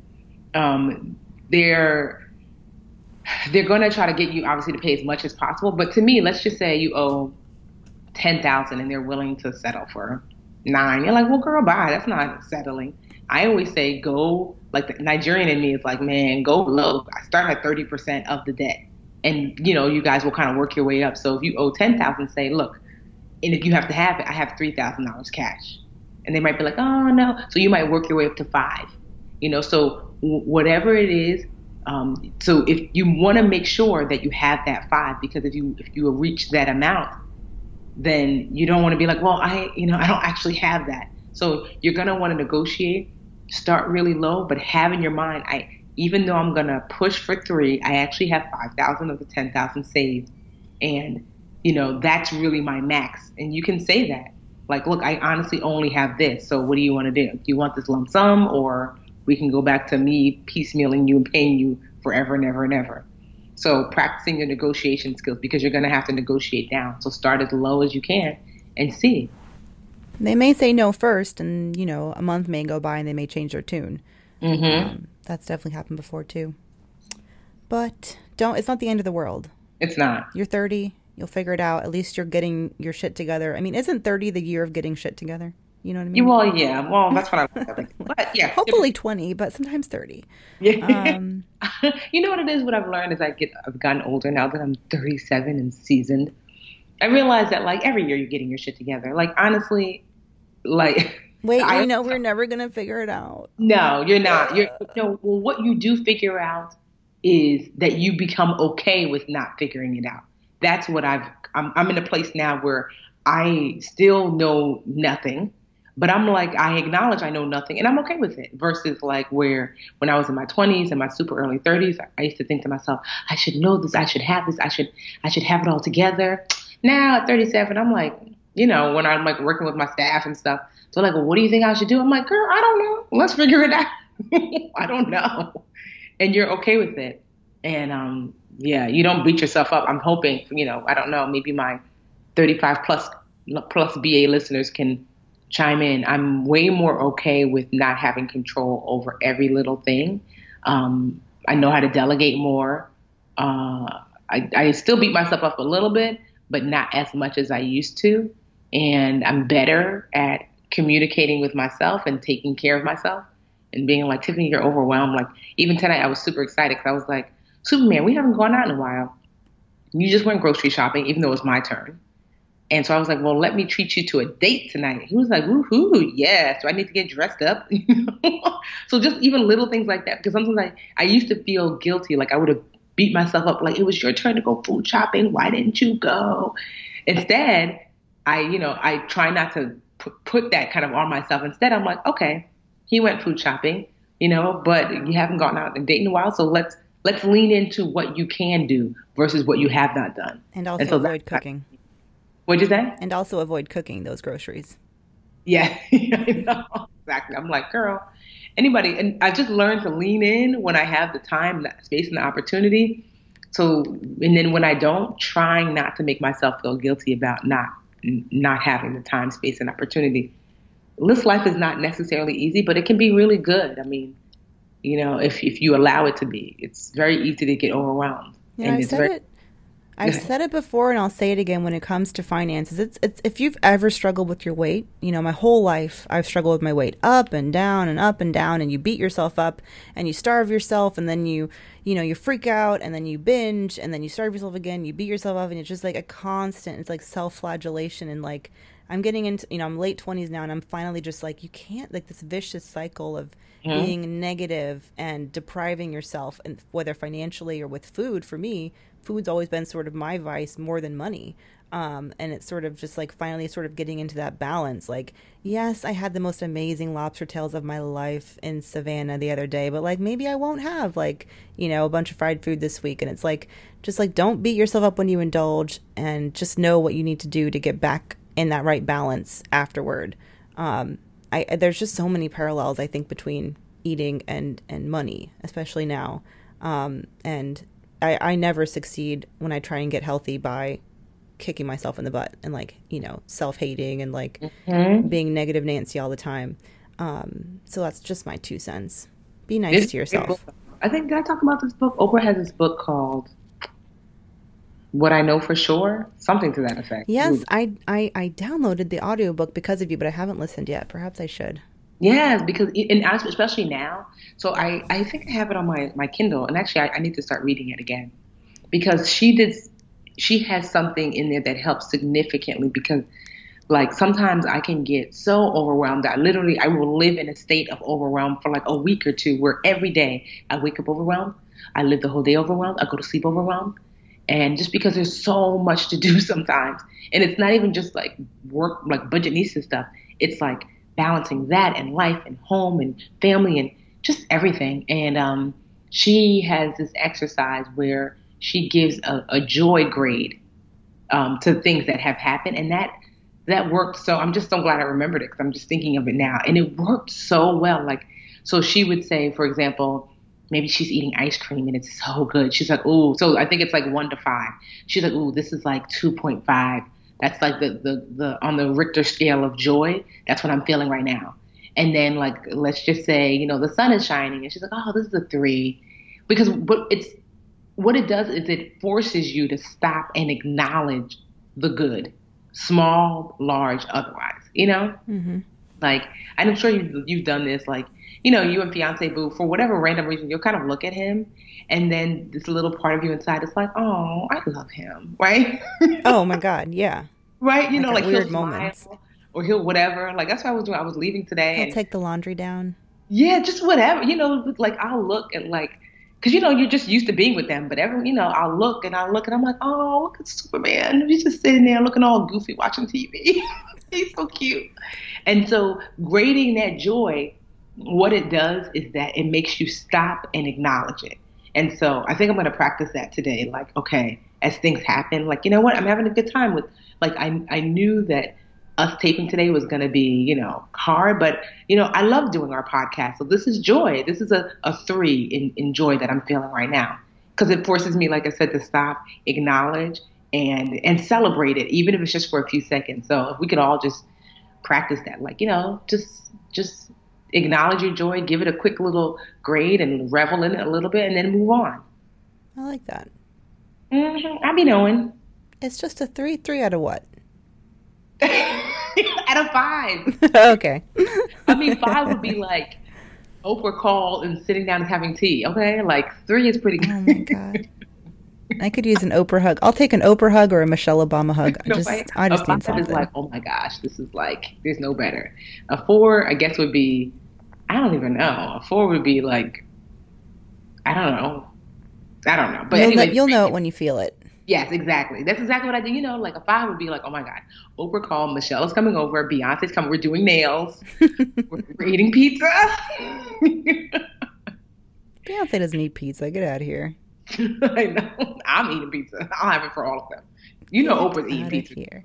They're going to try to get you obviously to pay as much as possible. But to me, let's just say you owe $10,000 and they're willing to settle for $9,000. You're like, well, girl, bye. That's not settling. I always say go, like the Nigerian in me is like, man, go low. I start at 30% of the debt. And, you guys will kind of work your way up. So if you owe $10,000, say, look, and if you have to have it, I have $3,000 cash. And they might be like, oh, no. So you might work your way up to $5,000. So whatever it is. So if you want to make sure that you have that $5,000, because if you reach that amount, then you don't want to be like, well, I don't actually have that. So you're going to want to negotiate, start really low, but have in your mind, even though I'm going to push for $3,000, I actually have $5,000 of the $10,000 saved. And, that's really my max. And you can say that. Like, look, I honestly only have this. So what do you want to do? Do you want this lump sum, or we can go back to me piecemealing you and paying you forever and ever and ever? So practicing your negotiation skills, because you're going to have to negotiate down. So start as low as you can and see. They may say no first, and, a month may go by and they may change their tune. Mm-hmm. That's definitely happened before, too. But it's not the end of the world. It's not. You're 30. You'll figure it out. At least you're getting your shit together. I mean, isn't 30 the year of getting shit together? You know what I mean? Well, yeah. Well, that's what I was thinking. But yeah. Hopefully 20, but sometimes 30. Yeah. You know what it is? What I've learned as I've gotten older, now that I'm 37 and seasoned, I realize that like every year you're getting your shit together. Like honestly, like wait, we're never gonna figure it out. No, you're not. Well, what you do figure out is that you become okay with not figuring it out. That's what I'm in a place now where I still know nothing, but I'm like, I acknowledge I know nothing and I'm okay with it, versus like where when I was in my 20s and my super early 30s, I used to think to myself, I should know this, I should have this, I should have it all together. Now at 37, I'm like, when I'm like working with my staff and stuff, they're like, well, what do you think I should do? I'm like, girl, I don't know. Let's figure it out. I don't know. And you're okay with it. And yeah, you don't beat yourself up. I'm hoping, I don't know, maybe my 35 plus BA listeners can chime in. I'm way more okay with not having control over every little thing. I know how to delegate more. I still beat myself up a little bit, but not as much as I used to. And I'm better at communicating with myself and taking care of myself and being like, Tiffany, you're overwhelmed. Like even tonight, I was super excited because I was like, Superman, we haven't gone out in a while. You just went grocery shopping, even though it was my turn. And so I was like, well, let me treat you to a date tonight. He was like, woohoo, yeah. So I need to get dressed up. So just even little things like that. Because sometimes I used to feel guilty. Like I would have beat myself up. Like it was your turn to go food shopping. Why didn't you go? Instead, I try not to put that kind of on myself. Instead, I'm like, okay, he went food shopping, but you haven't gone out and date in a while. So let's lean into what you can do versus what you have not done. And also avoid cooking. What'd you say? And also avoid cooking those groceries. Yeah, I know. Exactly. I'm like, girl, anybody. And I just learned to lean in when I have the time, the space, and the opportunity. So, and then when I don't, trying not to make myself feel guilty about not having the time, space, and opportunity. This life is not necessarily easy, but it can be really good. I mean, if you allow it to be, it's very easy to get overwhelmed. Yeah, and I've said it before and I'll say it again when it comes to finances. It's if you've ever struggled with your weight, my whole life I've struggled with my weight up and down and up and down, and you beat yourself up and you starve yourself, and then you freak out, and then you binge, and then you starve yourself again, you beat yourself up, and it's just like a constant, it's like self-flagellation. And like I'm getting into, I'm late 20s now, and I'm finally just like, you can't, like, this vicious cycle of being negative and depriving yourself, and whether financially or with food. For me, food's always been sort of my vice more than money. And it's sort of just like finally sort of getting into that balance. Like, yes, I had the most amazing lobster tails of my life in Savannah the other day, but like maybe I won't have like, a bunch of fried food this week. And it's like, just like, don't beat yourself up when you indulge, and just know what you need to do to get back in that right balance afterward. There's just so many parallels, I think, between eating and money, especially now. And I never succeed when I try and get healthy by kicking myself in the butt and like, self-hating and like being negative Nancy all the time. So that's just my 2 cents. Be nice to yourself. I think, did I talk about this book? Oprah has this book called What I Know for Sure, something to that effect. Yes, I downloaded the audiobook because of you, but I haven't listened yet. Perhaps I should. Yes, because, and especially now. So I think I have it on my Kindle, and actually I need to start reading it again, because she has something in there that helps significantly, because like sometimes I can get so overwhelmed that I will live in a state of overwhelm for like a week or two, where every day I wake up overwhelmed, I live the whole day overwhelmed, I go to sleep overwhelmed. And just because there's so much to do sometimes, and it's not even just like work, like budgetnista stuff, it's like balancing that and life and home and family and just everything. And she has this exercise where she gives a joy grade to things that have happened, and that worked. So I'm just so glad I remembered it, because I'm just thinking of it now, and it worked so well. Like, so she would say, for example, maybe she's eating ice cream and it's so good. She's like, ooh, so I think it's like 1 to 5. She's like, ooh, this is like 2.5. That's like the on the Richter scale of joy. That's what I'm feeling right now. And then like, let's just say, the sun is shining, and she's like, oh, this is a 3. Because what it does is it forces you to stop and acknowledge the good, small, large, otherwise, Mm-hmm. Like, and I'm sure you've done this, like, you and fiance boo, for whatever random reason, you'll kind of look at him, and then this little part of you inside is like, oh, I love him, right? Oh my God, yeah. Right? Like weird he'll moments. smile, or he'll whatever. Like, that's what I was doing. I was leaving today. He'll take the laundry down. Yeah, just whatever. Like I'll look at like, because you're just used to being with them, but I'll look and I'm like, oh, look at Superman. He's just sitting there looking all goofy watching TV. He's so cute. And so grading that joy, what it does is that it makes you stop and acknowledge it. And so I think I'm going to practice that today. Like, okay, as things happen, like, you know what, I'm having a good time with, like, I knew that us taping today was going to be, hard, but, I love doing our podcast. So this is joy. This is a 3 in joy that I'm feeling right now, because it forces me, like I said, to stop, acknowledge, and celebrate it, even if it's just for a few seconds. So if we could all just practice that, like, just acknowledge your joy, give it a quick little grade and revel in it a little bit, and then move on. I like that. I be knowing. It's just a 3 out of what? Out of 5. Okay. I mean, 5 would be like Oprah call and sitting down and having tea. Okay, like 3 is pretty good. Oh my God. I could use an Oprah hug. I'll take an Oprah hug or a Michelle Obama hug. I just need something. Is like, oh my gosh, this is like, there's no better. A 4, I guess, would be, I don't even know. A 4 would be like, I don't know. But anyway, you'll know it when you feel it. Yes, exactly. That's exactly what I do. Like a 5 would be like, oh my God, Oprah called, Michelle is coming over, Beyonce's coming, we're doing nails, we're eating pizza. Beyonce doesn't eat pizza. Get out of here. I know. I'm eating pizza. I'll have it for all of them. Oprah's eating pizza. Here.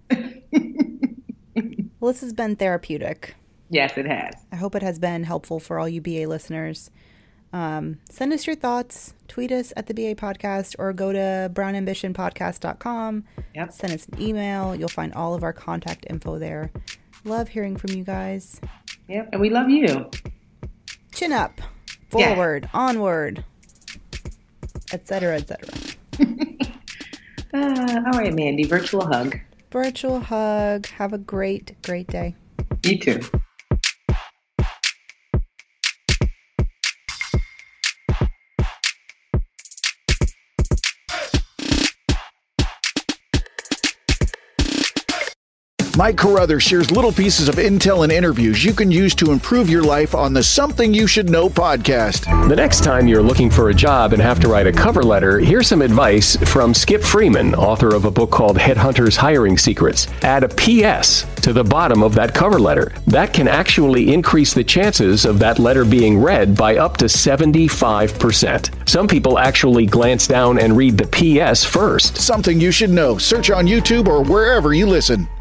Well, this has been therapeutic. Yes, it has. I hope it has been helpful for all you BA listeners. Send us your thoughts. Tweet us at the BA Podcast, or go to brownambitionpodcast.com. Yep. Send us an email. You'll find all of our contact info there. Love hearing from you guys. Yep, and we love you. Chin up, forward, onward, etc., etc. All right, Mandy, virtual hug. Virtual hug. Have a great day. You too. Mike Carruthers shares little pieces of intel and interviews you can use to improve your life on the Something You Should Know podcast. The next time you're looking for a job and have to write a cover letter, here's some advice from Skip Freeman, author of a book called Headhunters Hiring Secrets. Add a PS to the bottom of that cover letter. That can actually increase the chances of that letter being read by up to 75%. Some people actually glance down and read the PS first. Something You Should Know. Search on YouTube or wherever you listen.